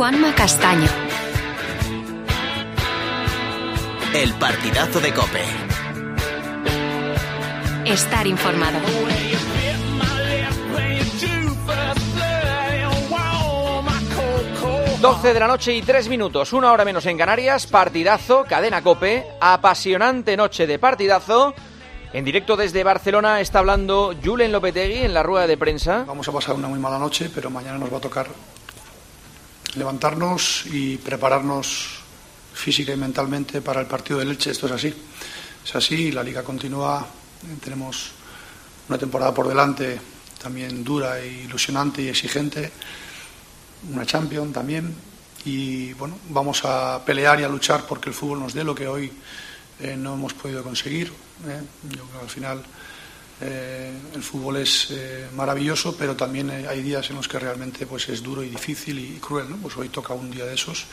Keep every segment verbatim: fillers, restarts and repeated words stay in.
Juanma Castaño. El partidazo de COPE. Estar informado. doce de la noche y tres minutos, una hora menos en Canarias, partidazo, cadena COPE, apasionante noche de partidazo. En directo desde Barcelona está hablando Julen Lopetegui en la rueda de prensa. Vamos a pasar una muy mala noche, pero mañana nos va a tocar levantarnos y prepararnos física y mentalmente para el partido del Elche. Esto es así, es así, la Liga continúa, tenemos una temporada por delante también dura e ilusionante y exigente, una Champions también, y bueno, vamos a pelear y a luchar porque el fútbol nos dé lo que hoy eh, no hemos podido conseguir. ¿eh? Yo creo que al final eh, el fútbol es eh, maravilloso, pero también hay días en los que realmente pues es duro y difícil y cruel, ¿no? Pues hoy toca un día de esos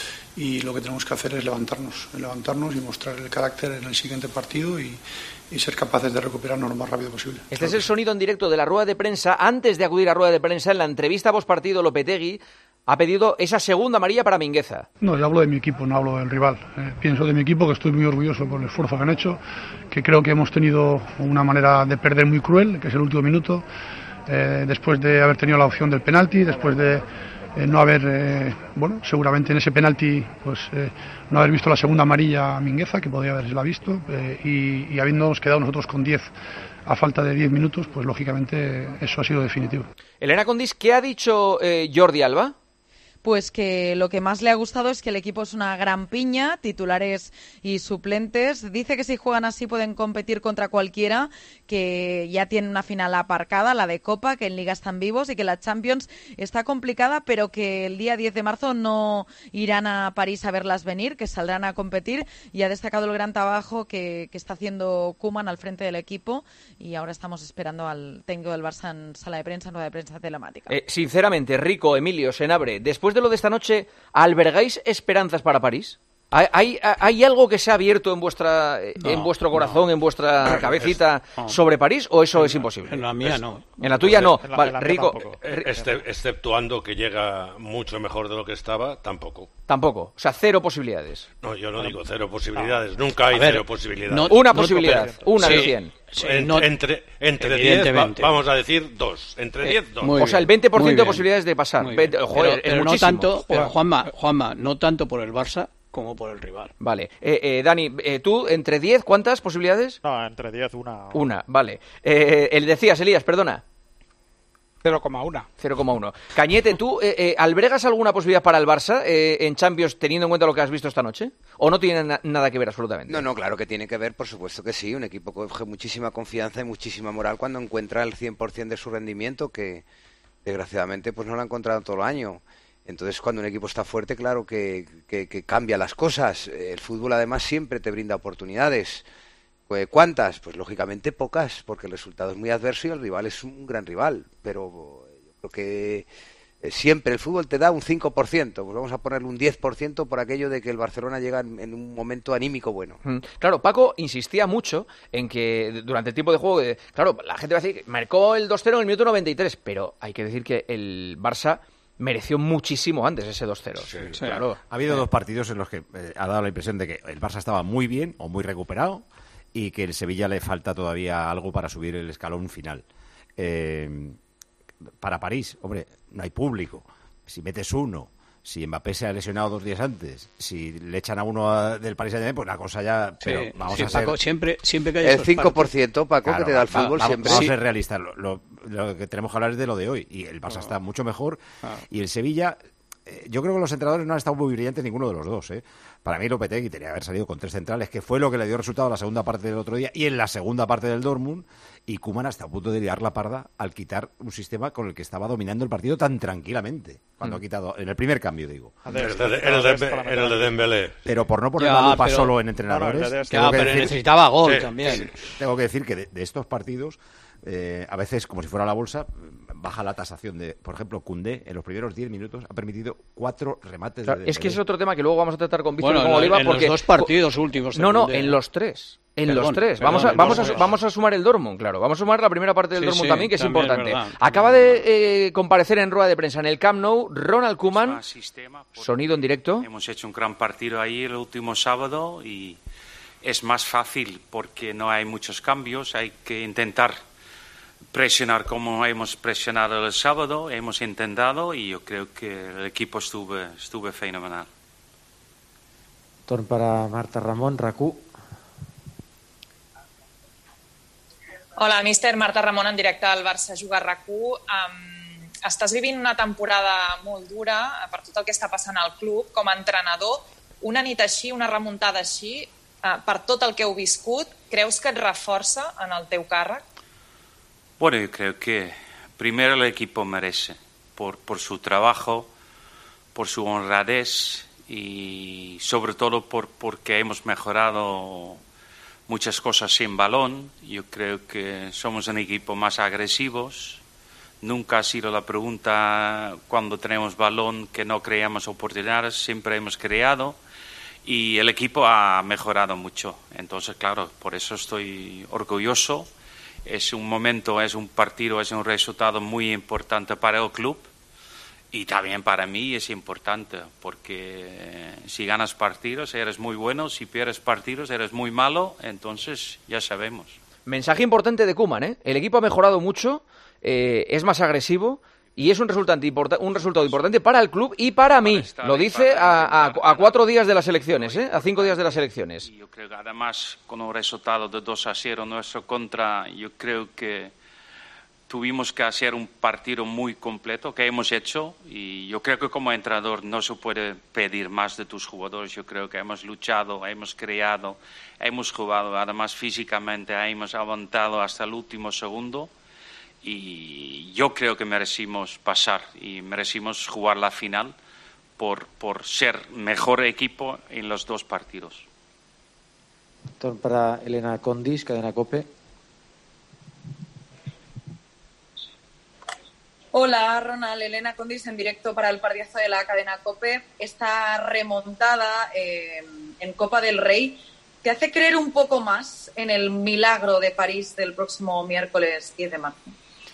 y lo que tenemos que hacer es levantarnos, levantarnos y mostrar el carácter en el siguiente partido y, y ser capaces de recuperarnos lo más rápido posible. Este claro es el sonido en directo de la rueda de prensa. Antes de acudir a rueda de prensa, en la entrevista postpartido, Lopetegui ha pedido esa segunda amarilla para Mingueza. No, yo hablo de mi equipo, no hablo del rival. Eh, pienso de mi equipo, que estoy muy orgulloso por el esfuerzo que han hecho, que creo que hemos tenido una manera de perder muy cruel, que es el último minuto, eh, después de haber tenido la opción del penalti, después de eh, no haber, eh, bueno, seguramente en ese penalti, pues eh, no haber visto la segunda amarilla a Mingueza, que podría haberla visto, eh, y, y habiéndonos quedado nosotros con diez a falta de diez minutos, pues lógicamente eso ha sido definitivo. Elena Condis, ¿qué ha dicho eh, Jordi Alba? Pues que lo que más le ha gustado es que el equipo es una gran piña, titulares y suplentes. Dice que si juegan así pueden competir contra cualquiera, que ya tienen una final aparcada, la de Copa, que en Liga están vivos y que la Champions está complicada, pero que el día diez de marzo no irán a París a verlas venir, que saldrán a competir, y ha destacado el gran trabajo que, que está haciendo Koeman al frente del equipo, y ahora estamos esperando al técnico del Barça en sala de prensa, en rueda de prensa telemática. Eh, sinceramente, Rico, Emilio, Senabre, después de lo de esta noche, ¿albergáis esperanzas para París? ¿Hay, hay, hay algo que se ha abierto en vuestra no, en vuestro corazón, no. en vuestra cabecita es, no. sobre París, o eso en es imposible? En la mía no. En la tuya no. En la, vale, en la Rico, Este, exceptuando que llega mucho mejor de lo que estaba, tampoco. Tampoco. O sea, cero posibilidades. No, yo no digo cero posibilidades. Nunca hay ver, cero posibilidades. No, una no posibilidad. Una sí, de cien. Sí, en, no, entre entre diez, va, vamos a decir dos. Entre diez, dos. O sea, el veinte por ciento de posibilidades de pasar. veinte, joder, pero pero no tanto, por, Juanma, Juanma, no tanto por el Barça como por el rival. Vale. Eh, eh, Dani, eh, ¿tú entre diez cuántas posibilidades? No, entre diez, una. Una, vale. Eh, el decías, Elías, perdona. cero coma uno. cero coma uno. Cañete, ¿tú eh, eh, albergas alguna posibilidad para el Barça eh, en Champions teniendo en cuenta lo que has visto esta noche? ¿O no tiene na- nada que ver absolutamente? No, no, claro que tiene que ver, por supuesto que sí. Un equipo coge muchísima confianza y muchísima moral cuando encuentra el cien por ciento de su rendimiento, que desgraciadamente pues no lo ha encontrado todo el año. Entonces, cuando un equipo está fuerte, claro que, que, que cambia las cosas. El fútbol, además, siempre te brinda oportunidades. ¿Cuántas? Pues, lógicamente, pocas, porque el resultado es muy adverso y el rival es un gran rival. Pero yo creo que siempre el fútbol te da un cinco por ciento. Pues vamos a ponerle un diez por ciento por aquello de que el Barcelona llega en, en un momento anímico bueno. Mm, claro, Paco insistía mucho en que durante el tiempo de juego, de, claro, la gente va a decir que marcó el dos cero en el minuto noventa y tres, pero hay que decir que el Barça mereció muchísimo antes ese dos cero. Sí, sí. Claro. Ha habido dos partidos en los que eh, ha dado la impresión de que el Barça estaba muy bien o muy recuperado y que el Sevilla le falta todavía algo para subir el escalón final. Eh, para París, hombre, no hay público. Si metes uno, si Mbappé se ha lesionado dos días antes, si le echan a uno a, del Paris Saint-Germain, pues la cosa ya... Pero sí, vamos sí, a ser... Paco, siempre, siempre que hay el cinco por ciento, Paco, claro, que te da el fútbol va, siempre. Vamos sí. a ser realistas. Lo, lo, lo que tenemos que hablar es de lo de hoy. Y el Barça ah. está mucho mejor. Ah. Y el Sevilla... Eh, yo creo que los entrenadores no han estado muy brillantes ninguno de los dos. ¿eh? Para mí Lopetegui tenía que haber salido con tres centrales, que fue lo que le dio resultado a la segunda parte del otro día y en la segunda parte del Dortmund. Y Koeman hasta a punto de liar la parda al quitar un sistema con el que estaba dominando el partido tan tranquilamente. Cuando mm. ha quitado, en el primer cambio, digo. El de, el de, el de Dembélé. Pero por no poner ya, la lupa pero, solo en entrenadores... No, no, ya, pero decir, necesitaba gol sí, también. Sí, tengo que decir que de, de estos partidos, eh, a veces, como si fuera la bolsa, baja la tasación de... Por ejemplo, Koundé, en los primeros diez minutos, ha permitido cuatro remates. Claro, de es que es otro tema que luego vamos a tratar con Víctor bueno, y con Oliva. En porque los dos partidos últimos. No, no, Koundé, en los tres. En Perdón, los tres. perdón, vamos, a, el vamos, a, Dortmund. vamos a sumar el Dortmund, claro. Vamos a sumar la primera parte del Sí, Dortmund sí, también, que es también importante. es verdad. Acaba de eh, comparecer en rueda de prensa en el Camp Nou Ronald Koeman. Sonido en directo. Hemos hecho un gran partido ahí el último sábado y es más fácil porque no hay muchos cambios. Hay que intentar presionar como hemos presionado el sábado. Hemos intentado y yo creo que el equipo estuvo, estuvo fenomenal. Torn para Marta Ramon, RAC1. Hola, míster. Marta Ramon, en directe al Barça Juga RAC1. Um, estàs vivint una temporada molt dura per tot el que està passant al club. Com a entrenador, una nit així, una remuntada així, uh, per tot el que heu viscut, creus que et reforça en el teu càrrec? Bueno, yo creo que primero el equipo merece, por, por su trabajo, por su honradez y sobre todo por, porque hemos mejorado muchas cosas sin balón. Yo creo que somos un equipo más agresivos. Nunca ha sido la pregunta cuando tenemos balón que no creamos oportunidades, siempre hemos creado y el equipo ha mejorado mucho. Entonces, claro, por eso estoy orgulloso. Es un momento, es un partido, es un resultado muy importante para el club y también para mí es importante porque si ganas partidos eres muy bueno, si pierdes partidos eres muy malo, entonces ya sabemos. Mensaje importante de Koeman, ¿eh? El equipo ha mejorado mucho, eh, es más agresivo y es un resultado, importa- un resultado importante para el club y para mí. Lo dice a, a, a cuatro días de las elecciones, ¿eh? A cinco días de las elecciones. Yo creo que además con un resultado de dos a cero nuestro contra, yo creo que tuvimos que hacer un partido muy completo que hemos hecho y yo creo que como entrenador no se puede pedir más de tus jugadores. Yo creo que hemos luchado, hemos creado, hemos jugado, además físicamente hemos aguantado hasta el último segundo y yo creo que merecimos pasar y merecimos jugar la final por, por ser mejor equipo en los dos partidos. Torn para Elena Condis, Cadena COPE. Hola, Ronald. Elena Condis en directo para el partidazo de la cadena COPE. Esta remontada eh, en Copa del Rey te hace creer un poco más en el milagro de París del próximo miércoles diez de marzo.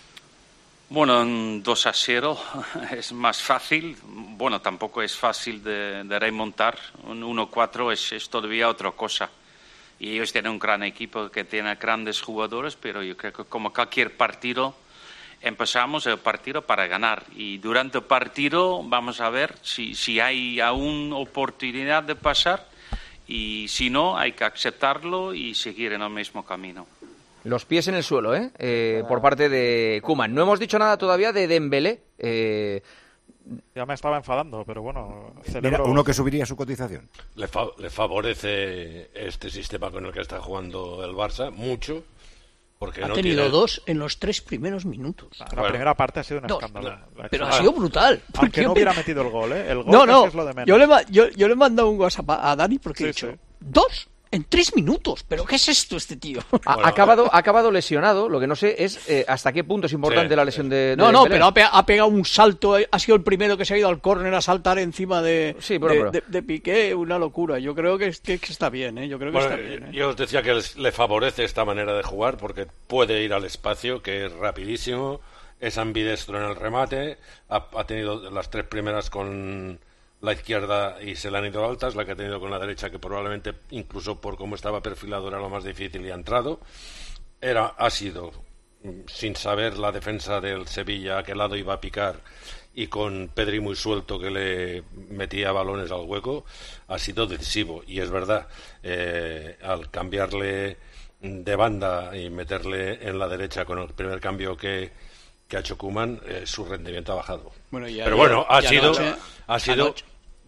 Bueno, un dos a cero es más fácil. Bueno, tampoco es fácil de, de remontar. Un uno cuatro es, es todavía otra cosa. Y ellos tienen un gran equipo que tiene grandes jugadores, pero yo creo que como cualquier partido, empezamos el partido para ganar. Y durante el partido vamos a ver si, si hay aún oportunidad de pasar y si no, hay que aceptarlo y seguir en el mismo camino. Los pies en el suelo, ¿eh? eh por parte de Koeman. No hemos dicho nada todavía de Dembélé. Eh... Ya me estaba enfadando, pero bueno... Celebro... Mira, uno que subiría su cotización. Le, fa le favorece este sistema con el que está jugando el Barça mucho. Porque ha no tenido tiene... dos en los tres primeros minutos. La bueno, primera parte ha sido un escándalo. No, pero ha sido brutal. Aunque no hubiera metido el gol, ¿eh? El gol no, no. es lo de menos. Yo le, yo, yo le he mandado un WhatsApp a Dani porque sí, he dicho, sí. ¿Dos? En tres minutos, ¿pero qué es esto este tío? Ha bueno, acabado, ha acabado lesionado, lo que no sé es eh, hasta qué punto es importante sí, la lesión de, de No, no, Dembélé. pero ha, pe ha pegado un salto, ha sido el primero que se ha ido al córner a saltar encima de, sí, bueno, de, pero... de, de Piqué, una locura. Yo creo que, que, que está bien, ¿eh? Yo creo que bueno, está bien, ¿eh? Yo os decía que le favorece esta manera de jugar porque puede ir al espacio, que es rapidísimo, es ambidestro en el remate, ha, ha tenido las tres primeras con la izquierda y se le han ido altas, la que ha tenido con la derecha, que probablemente incluso por cómo estaba perfilado era lo más difícil y ha entrado. Era, ha sido, sin saber la defensa del Sevilla a qué lado iba a picar y con Pedri muy suelto que le metía balones al hueco, ha sido decisivo. Y es verdad, eh, al cambiarle de banda y meterle en la derecha con el primer cambio que, que ha hecho Koeman, eh, su rendimiento ha bajado. Bueno, ya, Pero bueno, ha ya sido... Anoche, ha sido anoche.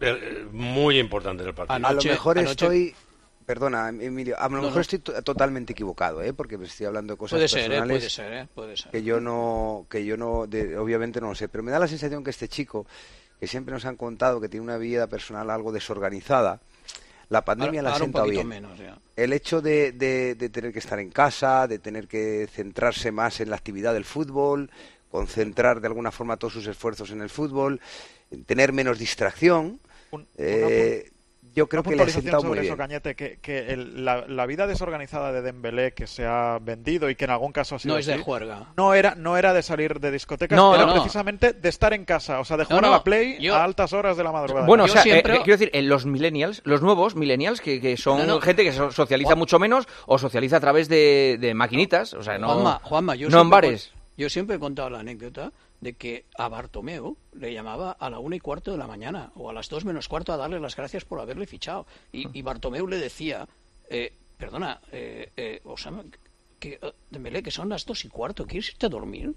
muy importante en el partido. Anoche, a lo mejor anoche... estoy, perdona Emilio, a lo no, mejor no. estoy totalmente equivocado, ¿eh? Porque estoy hablando de cosas puede ser, personales ¿eh? puede ser, ¿eh? puede ser. que yo no, que yo no, de, obviamente no lo sé, pero me da la sensación que este chico, que siempre nos han contado que tiene una vida personal algo desorganizada, la pandemia ahora, la ha sentado bien. Menos, ya. El hecho de, de, de tener que estar en casa, de tener que centrarse más en la actividad del fútbol, concentrar de alguna forma todos sus esfuerzos en el fútbol, tener menos distracción. Un, eh, Yo creo Una que le ha puntualización sentado muy sobre bien. eso, Cañete, que, que el- la, la vida desorganizada de Dembélé, que se ha vendido y que en algún caso ha sido No es de así, juerga. no era, no era de salir de discotecas, No, era no, no. precisamente de estar en casa, o sea, de jugar No, no, a la Play yo- a altas horas de la madrugada. Bueno, o Yo sea, siempre- eh, quiero decir, en los millennials, los nuevos millennials, que, que son No, no. gente que so- socializa mucho menos o socializa a través de, de maquinitas, o sea, no, Juanma, Juanma, yo no en siempre bares. con- Yo siempre he contado la anécdota de que a Bartomeu le llamaba a la una y cuarto de la mañana o a las dos menos cuarto a darle las gracias por haberle fichado. Y, y Bartomeu le decía, eh, perdona, eh, eh, Osama, que, eh, Dembélé, que son las dos y cuarto, ¿quieres irte a dormir?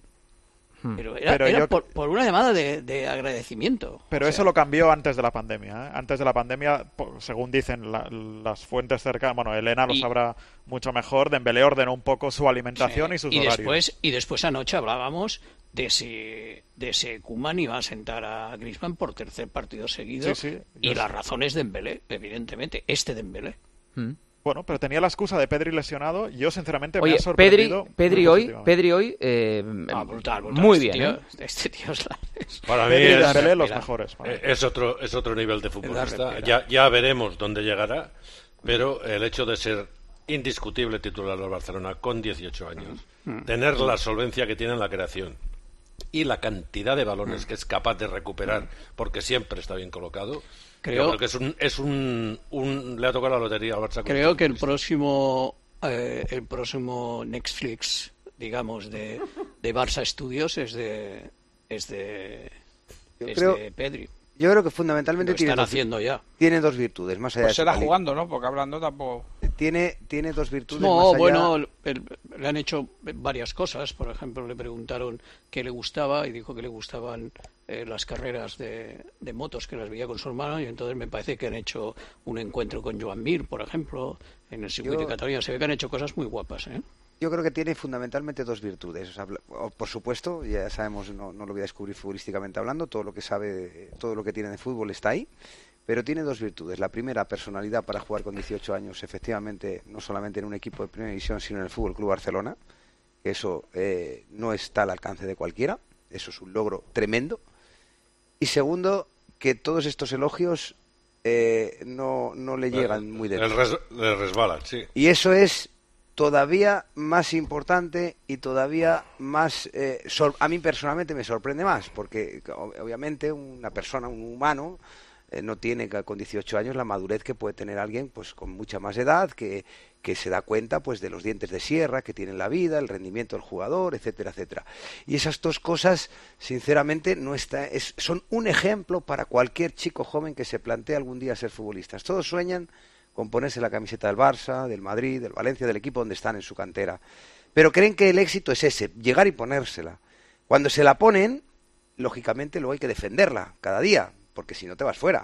Pero era, Pero era yo- por, por una llamada de, de agradecimiento. Pero O eso sea, lo cambió antes de la pandemia. ¿eh? Antes de la pandemia, po- según dicen la- las fuentes cercanas, bueno, Elena lo Y- sabrá mucho mejor, Dembélé ordenó un poco su alimentación sí. y sus y horarios. después Y después anoche hablábamos de si, de si Koeman iba a sentar a Griezmann por tercer partido seguido. Sí, sí, y yo la sé. razón es Dembélé, evidentemente, este Dembélé. Bueno, pero tenía la excusa de Pedri lesionado. Yo, sinceramente, me Oye, ha sorprendido. Pedri, Pedri muy hoy, positivamente. Pedri hoy, eh, Ah, brutal, brutal. muy Este bien. tío- ¿eh? Este tío es la... es- Para mí Pedri y es, Dembélé los Mira. mejores. para mí. eh, es otro es otro nivel de futbolista. respira. Ya, ya veremos dónde llegará, pero el hecho de ser indiscutible titular del Barcelona con dieciocho años, tener la solvencia que tiene en la creación y la cantidad de balones que es capaz de recuperar, porque siempre está bien colocado, Creo- yo creo que es un, es un, un- le ha tocado la lotería al Barça. Creo que el próximo, eh, el próximo Netflix, digamos, de, de Barça Studios es de, es de, Yo es creo- de Pedri. Yo creo que fundamentalmente Lo tiene están dos, haciendo ya. tiene dos virtudes, más allá Pues de su será cali- jugando, ¿no? Porque hablando tampoco... Tiene, tiene dos virtudes No, más allá... bueno, el- el- le han hecho varias cosas. Por ejemplo, le preguntaron qué le gustaba y dijo que le gustaban eh, las carreras de, de motos, que las veía con su hermano. Y entonces me parece que han hecho un encuentro con Joan Mir, por ejemplo, en el circuito Yo- de Cataluña. Se ve que han hecho cosas muy guapas, ¿eh? Yo creo que tiene fundamentalmente dos virtudes. O sea, o- por supuesto, ya sabemos, no, no lo voy a descubrir futbolísticamente hablando, todo lo que sabe, todo lo que tiene de fútbol está ahí, pero tiene dos virtudes. La primera, personalidad para jugar con dieciocho años, efectivamente, no solamente en un equipo de primera división, sino en el Fútbol Club Barcelona, que eso eh, no está al alcance de cualquiera, eso es un logro tremendo. Y segundo, que todos estos elogios eh, no, no le llegan muy de El res- le resbalan, sí. y eso es todavía más importante y todavía más... eh, sor- a mí personalmente me sorprende más, porque o- obviamente una persona, un humano, eh, no tiene ca- con dieciocho años la madurez que puede tener alguien pues con mucha más edad, que, que se da cuenta pues de los dientes de sierra que tiene la vida, el rendimiento del jugador, etcétera, etcétera. Y esas dos cosas, sinceramente, no está, es, son un ejemplo para cualquier chico joven que se plantee algún día ser futbolistas. Todos sueñan con ponerse la camiseta del Barça, del Madrid, del Valencia, del equipo donde están en su cantera. Pero creen que el éxito es ese, llegar y ponérsela. Cuando se la ponen, lógicamente luego hay que defenderla cada día, porque si no te vas fuera.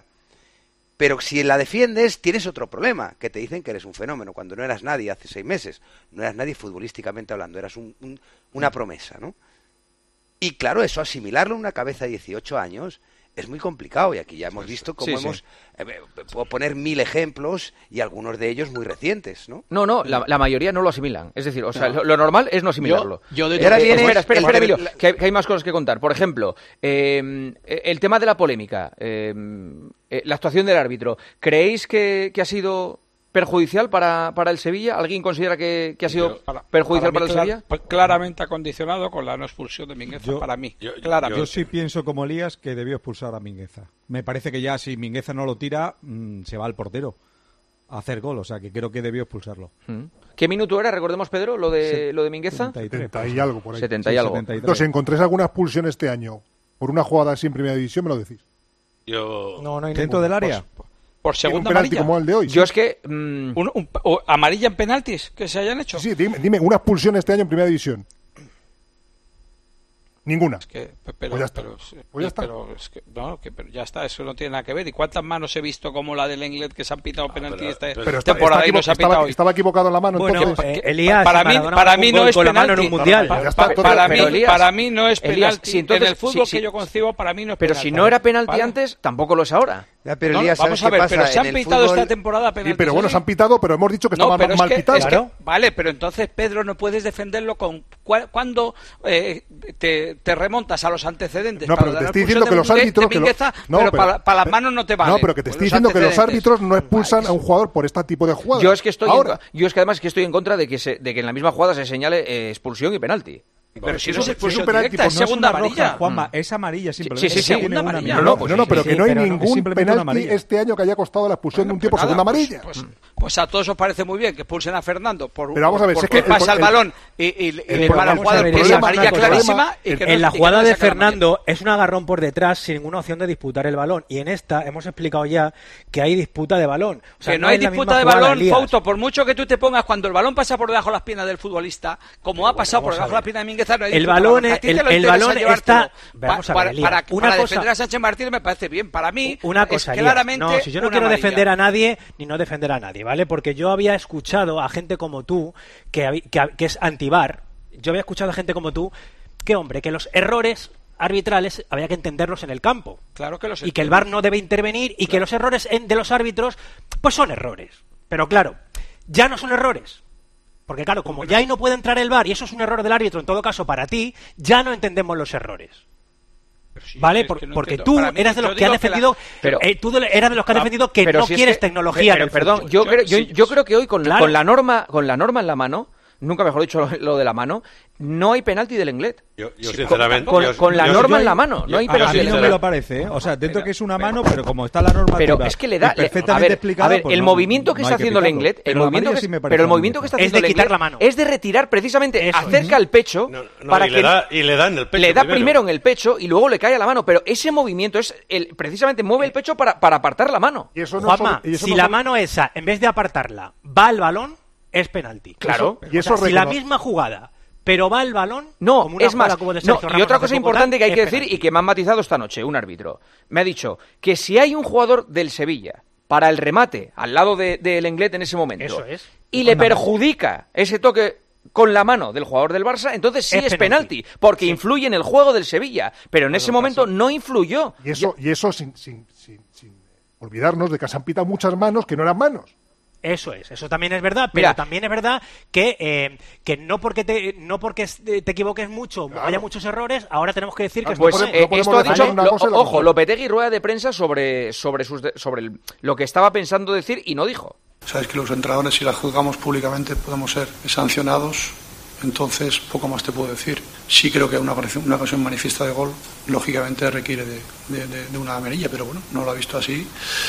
Pero si la defiendes, tienes otro problema, que te dicen que eres un fenómeno, cuando no eras nadie hace seis meses. No eras nadie futbolísticamente hablando, eras un, un, una promesa, ¿no? Y claro, eso asimilarlo en una cabeza de dieciocho años es muy complicado, y aquí ya hemos visto cómo Sí, sí. hemos... eh, puedo poner mil ejemplos, y algunos de ellos muy recientes, ¿no? No, no, la, la mayoría no lo asimilan. Es decir, o sea, No. lo, lo normal es no asimilarlo. Yo- yo de Eh, Ahora espera, viene espera, el- espera, el- Emilio, la- que hay, que hay más cosas que contar. Por ejemplo, eh, el tema de la polémica, eh, eh, la actuación del árbitro. ¿Creéis que, que ha sido perjudicial para, para el Sevilla? ¿Alguien considera que, que ha sido Para- perjudicial para, mí, el clar- Sevilla? pa- claramente acondicionado con la no expulsión de Mingueza, Yo- para mí. Yo- claramente. Yo sí pienso como Elías que debió expulsar a Mingueza. Me parece que ya si Mingueza no lo tira, mmm, se va al portero a hacer gol. O sea que creo que debió expulsarlo. Mm. ¿Qué minuto era, recordemos, Pedro, lo de, lo de Mingueza? setenta y tres. setenta y algo por ahí. setenta y Sí, algo. setenta y tres. Entonces, si encontréis alguna expulsión este año por una jugada así en primera división, me lo decís. Yo, No, no hay ¿Dentro ninguna. del área? Por Un segunda penalti amarilla. como el de hoy. Yo es que... mm, Un- un- o amarilla en penaltis que se hayan hecho. Sí, sí, dime, dime, una expulsión este año en primera división. Ninguna. Es que, pe- pero, Pues ya está. pero, Pues ya está. pero es que, no, que, pero ya está, eso no tiene nada que ver. ¿Y cuántas manos he visto como la del Englet que se han pitado penalti pero- esta pero Pero está- temporada está y no se ha equivo- pitado estaba, hoy? estaba equivocado en la mano, Bueno, entonces... eh, Elías, para si mí, Maradona para marcó mí un no gol es con la mano en penalti. un mundial. Ya está, Pa- entonces- para, pero, mí, Elías, para mí no es Elías, penalti. si entonces- en el fútbol si- si- que yo concibo, para mí no es Pero penalti. si no era penalti ¿Vale? antes, tampoco lo es ahora. Ya, pero No, Elías, vamos ¿sabes a ver, qué pasa? pero se han En el pitado fútbol- esta temporada Sí, penaltis. pero bueno, ¿eh? se han pitado, pero hemos dicho que No, estaban pero es mal que- pitados. es que- vale, pero entonces, Pedro, no puedes defenderlo con cua- cuando eh, te, te remontas a los antecedentes. No, para pero te la estoy expulsión diciendo que los de Mingue- árbitros... de que lo- Mingueza, no, pero, para, para las manos no te vale. No, pero que te Pues estoy los diciendo que los antecedentes. árbitros no expulsan a un jugador por este tipo de jugadas. Yo es que estoy Ahora, en, yo es que además que estoy en contra de que se, de que en la misma jugada se señale eh, expulsión y penalti. Pero si no es Si es un expulsión penalti, directa, pues es no es segunda una roja, amarilla. Juanma, es amarilla simplemente. Sí, sí, sí, Tiene segunda una amarilla. no, mínima. no, pues no, no, sí, pero sí, que no hay pero no, es ningún simplemente una penalti amarilla. este año que haya costado la expulsión de un Pues tipo por segunda nada, pues- amarilla. Pues, pues a todos os parece muy bien que expulsen a Fernando por, Pero vamos a ver, por- si es que porque pasa el- el, el- balón y, y, y el le problema- para al jugador el que es problema- amarilla el problema- clarísima. Y que no- En la y que jugada no le de sacan amarilla. Fernando es un agarrón por detrás sin ninguna opción de disputar el balón. Y en esta hemos explicado ya que hay disputa de balón. O sea, Que no hay es la disputa misma de jugada, balón, Elías. Fausto, por mucho que tú te pongas cuando el balón pasa por debajo de las piernas del futbolista, como ha pasado por vamos a debajo de las ver. piernas de Mingueza, no hay El disputa de balón, A ti te el- lo el interesa balón llevártelo. está- Vamos a ver, para, Elías, para, una para cosa- defender a Sánchez Martínez me parece bien. Para mí Una cosa, es Elías, claramente no, si yo no una quiero amarilla. defender a nadie ni no defender a nadie, ¿vale? Porque yo había escuchado a gente como tú que, habi- que, que es antivar. Yo había escuchado a gente como tú que, hombre, que los errores arbitrales había que entenderlos en el campo. Claro que los Y que el V A R no debe intervenir y que los errores en- de los árbitros pues son errores. Pero claro, ya no son errores. Porque claro, como ya ahí no puede entrar el V A R y eso es un error del árbitro, en todo caso para ti, ya no entendemos los errores. ¿Vale? es Por- que no porque entiendo. tú Para mí, eras de yo los que han digo que la- defendido, Pero- eh, tú de- eras de los que han Ah, defendido que pero no si es quieres que- tecnología pero, en el perdón, fútbol. yo, creo, yo, sí, yo creo que hoy con, Claro. con la norma con la norma en la mano, nunca mejor dicho lo, lo de la mano, no hay penalti del Lenglet. Yo, yo Sí, sinceramente... con, yo- con la yo- norma yo- en la mano, no hay A penalti mí del no me Lenglet. lo parece, ¿eh? O sea, dentro que es una mano, pero como está la normativa Pero es que le da y le- perfectamente a ver, explicada, a ver, pues el no- movimiento que no está hay haciendo pitarlo. Lenglet, el Pero movimiento amarilla que, sí me parece pero el una movimiento que está Es de haciendo quitar Lenglet la mano. es de retirar precisamente Eso, acerca el pecho No, no, para y, que le da, y le da en el pecho le da primero. primero en el pecho y luego le cae a la mano, pero ese movimiento es el precisamente mueve el pecho para, para apartar la mano. Y eso no Juanma, sobre- y eso si no la sobre- mano esa, en vez de apartarla, va al balón, es penalti. Claro. Y eso O sea, si la recono- misma jugada, pero va al balón, No, como una es más, jugada como de no, Sergio y Ramos otra hace cosa poco importante tal, que hay es que decir penalti. y que me han matizado esta noche un árbitro. Me ha dicho que si hay un jugador del Sevilla para el remate al lado de, de Lenglet en ese momento Eso es. y Con le la mano. perjudica ese toque con la mano del jugador del Barça, entonces sí Es es, penalti. penalti, porque influye en el juego del Sevilla, pero en ese momento no influyó. Y eso, y eso sin, sin, sin, sin olvidarnos de que se han pitado muchas manos que no eran manos. Eso es, eso también es verdad, pero Mira. también es verdad que, eh, que no porque te no porque te equivoques mucho, Claro. haya muchos errores, ahora tenemos que decir que Ah, es Pues no muy podemos- eh, no podemos esto ha defender dicho, una lo- cosa y la ojo, otra. Lopetegui rueda de prensa sobre sobre sus de- sobre el- lo que estaba pensando decir y no dijo. Sabes que los entrenadores, si la juzgamos públicamente, podemos ser sancionados. Entonces, poco más te puedo decir. Sí creo que una, una ocasión manifiesta de gol, lógicamente requiere de, de- de- de una amarilla, pero bueno, no lo ha visto así.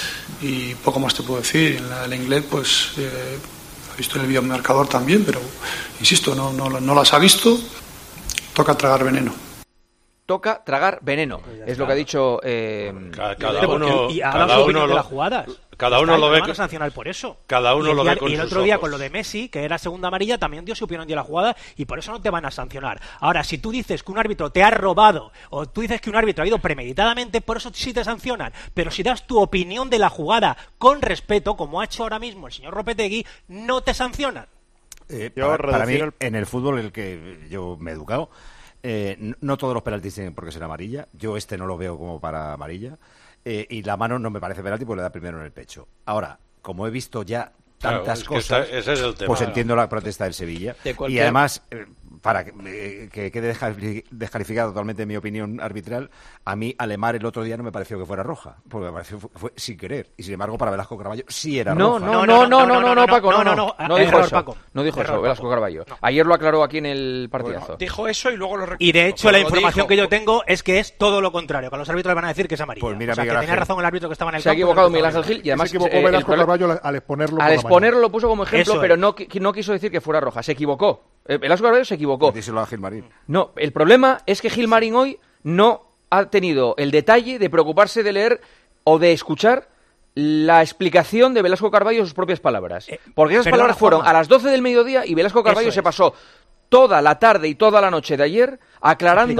Y poco más te puedo decir. En la, el inglés, pues, eh, ha visto en el videomarcador también, pero, insisto, no, no, no las ha visto. Toca tragar veneno. Toca tragar veneno, es lo que ha dicho eh, Ca- Cada Porque- uno, y ha cada dado su uno opinión de lo, las jugadas. cada Ya uno está, lo y ve no van a con- sancionar por eso. cada uno y el, lo día- ve con y el sus otro día ojos. con lo de Messi, que era segunda amarilla, también dio su opinión de la jugada y por eso no te van a sancionar. Ahora, si tú dices que un árbitro te ha robado o tú dices que un árbitro ha ido premeditadamente, por eso sí te sancionan. Pero si das tu opinión de la jugada con respeto, como ha hecho ahora mismo el señor Lopetegui, no te sancionan. Eh, Yo para, para mí, reducir el- en el fútbol, el que yo me he educado, eh, n- no todos los penaltis tienen por qué ser amarilla. Yo este no lo veo como para amarilla. Eh, y la mano no me parece penalti porque le da primero en el pecho. Ahora, como he visto ya Claro, tantas es que cosas, está- ese es el tema. pues Claro. entiendo la protesta del Sevilla. De Y cualquier- además, eh, para que, eh, que quede descalifi- descalificada totalmente mi opinión arbitral, a mí Alemar el otro día no me pareció que fuera roja, porque me pareció fue, fue sin querer. Y sin embargo, para Velasco Carballo sí era No, roja. no, no, no, no, no, no, Paco, no, no, no, no, dijo error, eso, Paco. no dijo Error, eso, Velasco Paco. Carballo. Ayer lo aclaró aquí en el partidazo. Dijo eso y luego lo rectificó. Y de hecho, la Pero lo información dijo. que yo tengo es que es todo lo contrario, que a los árbitros le van a decir que es amarilla. Pues mira, o sea, Miguel que tenía Ángel. razón el árbitro que estaba en el Se ha campo, equivocado pero Miguel estaba Ángel bien. Gil y además se equivocó eh, el Velasco problema- Carballo al, al exponerlo. por al la exponerlo lo puso como ejemplo, Eso pero es. no, qui- no quiso decir que fuera roja, se equivocó. Eh, Velasco Carballo se equivocó. Díselo a Gilmarín. No, el problema es que Gilmarín hoy no ha tenido el detalle de preocuparse de leer o de escuchar la explicación de Velasco Carballo en sus propias palabras. Eh, Porque esas perdona, palabras fueron Juanma. a las doce del mediodía y Velasco Carballo Eso se es. pasó toda la tarde y toda la noche de ayer aclarando Explicándolo.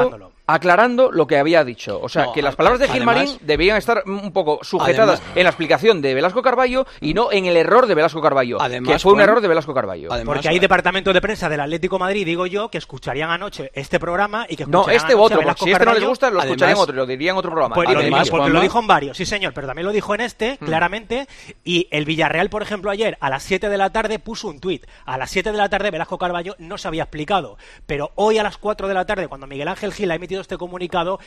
aclarando lo que había dicho. O sea, No, que las palabras de además- Gilmarín debían estar un poco sujetadas Además- en la explicación de Velasco Carballo y no en el error de Velasco Carballo, Además, que fue un Juan, error de Velasco Carballo. Porque hay departamento de prensa del Atlético de Madrid, digo yo, que escucharían anoche este programa y que No, escucharían este anoche otro, a Velasco porque si este no les Carballo. gusta, lo escucharían Además- otro, lo dirían en otro programa. Pues, Además, además, porque Juanma- lo dijo en varios, sí señor, pero también lo dijo en este, Mm. claramente, y el Villarreal, por ejemplo, ayer a las siete de la tarde puso un tuit. A las siete de la tarde Velasco Carballo no se había explicado, pero hoy a las cuatro de la tarde, cuando Miguel Ángel Gil ha emitido este comunicado,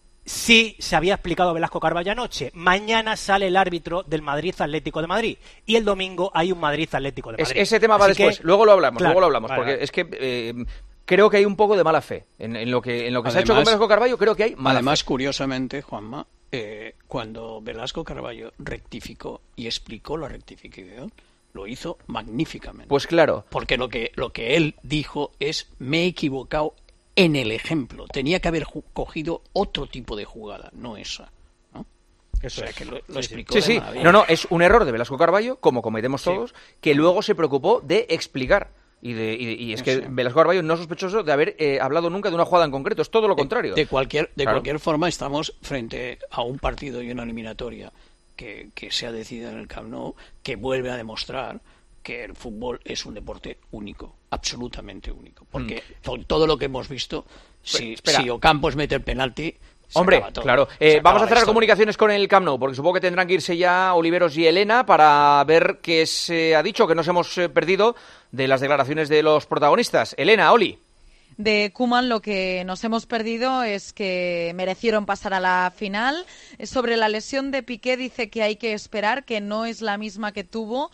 sí se había explicado Velasco Carballo anoche. Mañana sale el árbitro del Madrid Atlético de Madrid y el domingo hay un Madrid Atlético de Es- Madrid. ese tema va Así después, que- luego lo hablamos, Claro, luego lo hablamos, vale, porque vale. es que eh, creo que hay un poco de mala fe en, en lo que en lo que se ha hecho con Además- Velasco Carballo, creo que hay mala Además, fe. curiosamente, Juanma, eh, cuando Velasco Carballo rectificó y explicó la rectificación, lo hizo magníficamente. Pues claro. Porque lo que, lo que él dijo es, me he equivocado en el ejemplo. Tenía que haber ju- cogido otro tipo de jugada, no esa. ¿no? Eso o sea, es. que lo, lo Sí, sí. explicó Sí, de sí, maravilla. no, no, es un error de Velasco Carballo, como cometemos todos, que luego se preocupó de explicar. Y, de, y, y es que Sí. Velasco Carballo no es sospechoso de haber eh, hablado nunca de una jugada en concreto, es todo lo contrario. De cualquier, de Claro. cualquier forma, estamos frente a un partido y una eliminatoria que, que se ha decidido en el Camp Nou, que vuelve a demostrar que el fútbol es un deporte único, absolutamente único. Porque por todo lo que hemos visto, si, espera. si Ocampos mete el penalti, se Hombre, acaba todo. claro. Se Eh, acaba vamos a la cerrar historia. comunicaciones con el Camp Nou, porque supongo que tendrán que irse ya Oliveros y Elena para ver qué se ha dicho, que nos hemos eh, perdido de las declaraciones de los protagonistas. Elena, Oli. De Koeman lo que nos hemos perdido es que merecieron pasar a la final. Sobre la lesión de Piqué dice que hay que esperar, que no es la misma que tuvo,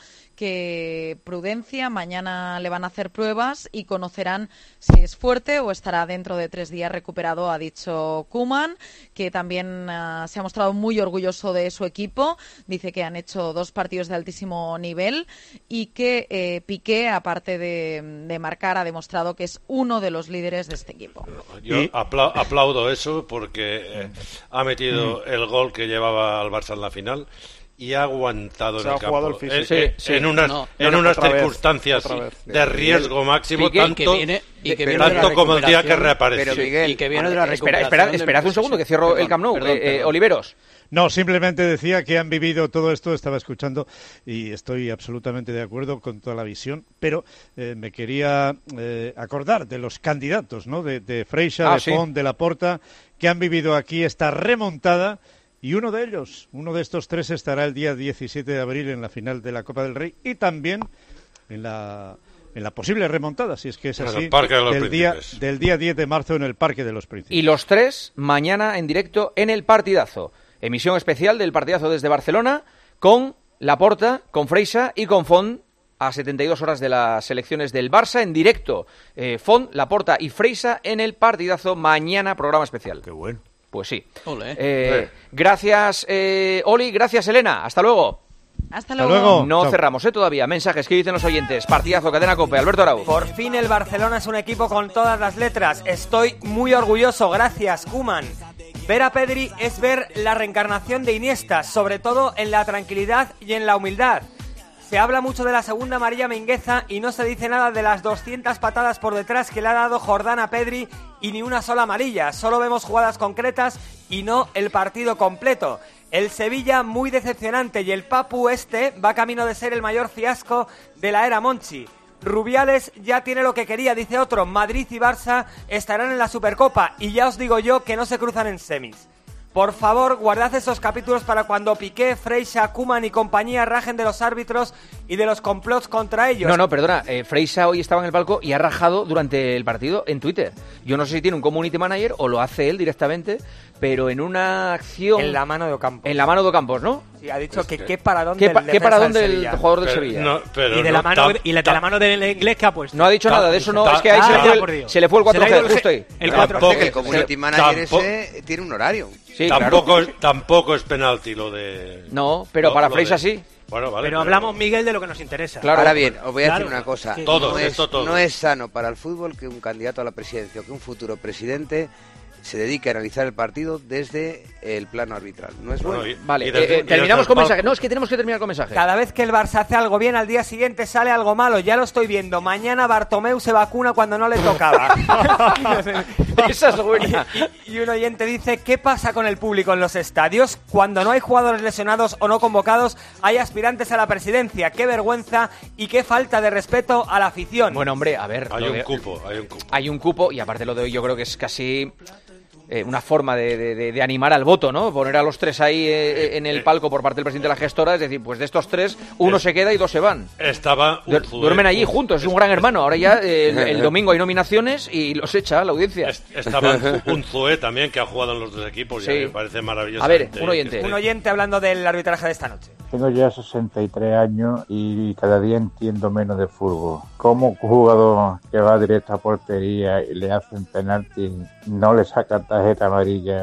que prudencia, mañana le van a hacer pruebas y conocerán si es fuerte o estará dentro de tres días recuperado, ha dicho Koeman, que también uh, se ha mostrado muy orgulloso de su equipo, dice que han hecho dos partidos de altísimo nivel y que eh, Piqué, aparte de, de marcar, ha demostrado que es uno de los líderes de este equipo. Yo apla- aplaudo eso porque eh, ha metido Mm. el gol que llevaba al Barça en la final y ha aguantado Se en ha el campo. jugado el físico. En, Sí, en- sí. en unas, No, en no, unas otra vez, circunstancias otra vez. de riesgo máximo, Miguel, tanto, que viene- y que de- viene de la tanto como el día que recuperación, reapareció. pero Miguel, y que viene de la Espera, recuperación espera, del- esperad un segundo, que cierro Perdón, el Camp Nou. perdón, Eh, eh, perdón. Oliveros. No, simplemente decía que han vivido todo esto, estaba escuchando y estoy absolutamente de acuerdo con toda la visión, pero eh, me quería eh, acordar de los candidatos, ¿no? De, de Freixa, Ah, de sí. Font, de Laporta, que han vivido aquí esta remontada y uno de ellos, uno de estos tres estará el día diecisiete de abril en la final de la Copa del Rey y también en la en la posible remontada, si es que es En el así, Parque de los del, día, Príncipes. del día diez de marzo en el Parque de los Príncipes. Y los tres mañana en directo en el partidazo. Emisión especial del partidazo desde Barcelona con Laporta, con Freixa y con Font a setenta y dos horas de las elecciones del Barça en directo. Eh, Font, Laporta y Freixa en el partidazo mañana, programa especial. Qué bueno. Pues sí. Ole. Eh, Eh. Gracias, eh, Oli. Gracias, Elena. Hasta luego. Hasta Hasta luego. luego. No Chao. cerramos, ¿eh? Todavía. Mensajes que dicen los oyentes. Partidazo, cadena Cope. Alberto Arau. Por fin el Barcelona es un equipo con todas las letras. Estoy muy orgulloso. Gracias, Koeman. Ver a Pedri es ver la reencarnación de Iniesta, sobre todo en la tranquilidad y en la humildad. Se habla mucho de la segunda amarilla a Mingueza y no se dice nada de las doscientas patadas por detrás que le ha dado Jordán a Pedri y ni una sola amarilla. Solo vemos jugadas concretas y no el partido completo. El Sevilla muy decepcionante y el Papu este va camino de ser el mayor fiasco de la era Monchi. Rubiales ya tiene lo que quería, dice otro. Madrid y Barça estarán en la Supercopa y ya os digo yo que no se cruzan en semis. Por favor, guardad esos capítulos para cuando Piqué, Freixa, Koeman y compañía rajen de los árbitros y de los complots contra ellos. No, no, perdona. Eh, Freixa hoy estaba en el palco y ha rajado durante el partido en Twitter. Yo no sé si tiene un community manager o lo hace él directamente, pero en una acción... En la mano de Ocampos. En la mano de Ocampos, ¿no? Sí, ha dicho Es que que- qué paradón ¿Qué, del pa- qué defensa paradón del del Sevilla. jugador del Pero Sevilla? no, pero y de no la mano, tam- y la, de la mano del inglés que ha puesto. No ha dicho Ta- nada de eso, no. ta- Es que ahí se, Ah, le fue ya, el, por Dios. se le fue el Se le ha cuatro ido cero, el- justo ahí. el Tampoco- cuatro. Que el community manager tampoco- ese tiene un horario. Sí, tampoco, claro. es, tampoco es penalti lo de... No, pero lo- para lo Freixa de- sí. Bueno, vale, Pero hablamos, Miguel, de lo que nos interesa. Claro. Ahora bien, os voy a Claro, decir una cosa. sí. Todos, no, es, esto todo. no es sano para el fútbol que un candidato a la presidencia o que un futuro presidente se dedique a analizar el partido desde el plano arbitral. No es bueno. bueno vale, y desde, eh, terminamos con mensaje. No, es que tenemos que terminar con mensaje. Cada vez que el Barça hace algo bien, al día siguiente sale algo malo. Ya lo estoy viendo. Mañana Bartomeu se vacuna cuando no le tocaba. Esa es buena. Y, y un oyente dice, ¿qué pasa con el público en los estadios? Cuando no hay jugadores lesionados o no convocados, hay aspirantes a la presidencia. ¡Qué vergüenza y qué falta de respeto a la afición! Bueno, hombre, a ver... Hay un de, cupo, hay un cupo. Hay un cupo y aparte lo de hoy yo creo que es casi... Eh, una forma de, de, de animar al voto, ¿no? Poner a los tres ahí eh, en el palco por parte del presidente de la gestora, es decir, pues de estos tres, uno es, se queda y dos se van. Estaba Du duermen allí juntos, es un gran hermano. Ahora ya eh, el, el domingo hay nominaciones y los echa la audiencia. Estaba Unzué también, que ha jugado en los dos equipos, sí. Y a mí me parece maravilloso. A ver, un oyente. Un oyente hablando del arbitraje de esta noche. Tengo ya sesenta y tres años y cada día entiendo menos de fútbol. ¿Cómo un jugador que va directo a portería y le hacen penalti no le saca tarjeta amarilla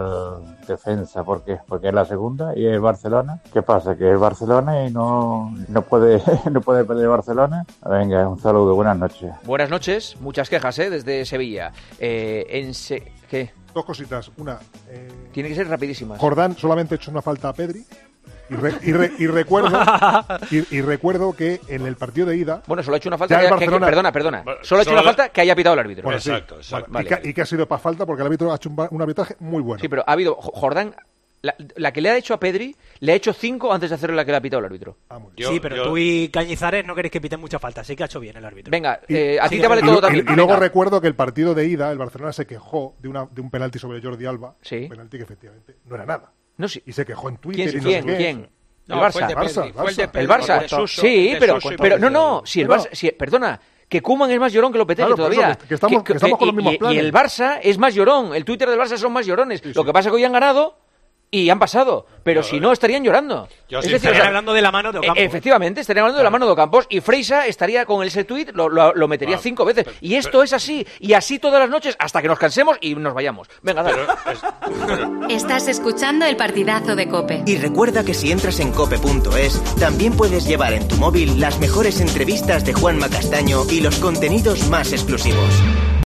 al defensa? ¿Por qué? Porque es la segunda y es Barcelona. ¿Qué pasa? ¿Que es Barcelona y no, no puede no puede perder Barcelona? Venga, un saludo, buenas noches. Buenas noches, muchas quejas ¿eh? Desde Sevilla. Eh, en se... ¿Qué? Dos cositas. Una... Eh... Tiene que ser rapidísimas. Jordán solamente ha hecho una falta a Pedri. Y, re, y, re, y recuerdo y, y recuerdo que en el partido de ida, bueno, solo ha hecho una falta que, Barcelona, que, perdona, perdona solo, solo ha hecho una falta que haya pitado el árbitro. Bueno, exacto, sí, exacto. Vale, vale. Y, que, y que ha sido para falta porque el árbitro ha hecho un, un arbitraje muy bueno. Sí, pero ha habido Jordán, la, la que le ha hecho a Pedri, le ha hecho cinco antes de hacerle la que le ha pitado el árbitro. Ah, yo, sí, pero yo... tú y Cañizares no queréis que piten mucha falta, sí que ha hecho bien el árbitro. Venga, eh, a ti y, te vale y, todo y, también. Y, y luego recuerdo que el partido de ida, el Barcelona se quejó de, una, de un penalti sobre Jordi Alba, sí. Un penalti que efectivamente no era nada. No, sí. Y se quejó en Twitter. ¿Quién? Y no ¿Quién? sé qué. ¿Quién? No, el Barça. El Barça. Fue el, el, el Barça. Suso, sí, pero, pero, pero no, no. Si el Barça, si, perdona, que Koeman es más llorón que Lopetegui claro, todavía. Eso, que, que, estamos, que, que estamos con los mismos y, planes. Y el Barça es más llorón. El Twitter del Barça son más llorones. Sí, sí. Lo que pasa es que hoy han ganado y han pasado. Pero no, si no, estarían llorando. Yo es decir, estarían o sea, hablando de la mano de Ocampos. Efectivamente, estarían hablando claro. de la mano de Ocampos. Y Freisa estaría con ese tuit, lo, lo, lo metería claro. cinco veces. Pero, y esto pero, es así. Y así todas las noches hasta que nos cansemos y nos vayamos. Venga, dale. Es, pero... Estás escuchando el partidazo de COPE. Y recuerda que si entras en cope punto es, también puedes llevar en tu móvil las mejores entrevistas de Juanma Castaño y los contenidos más exclusivos.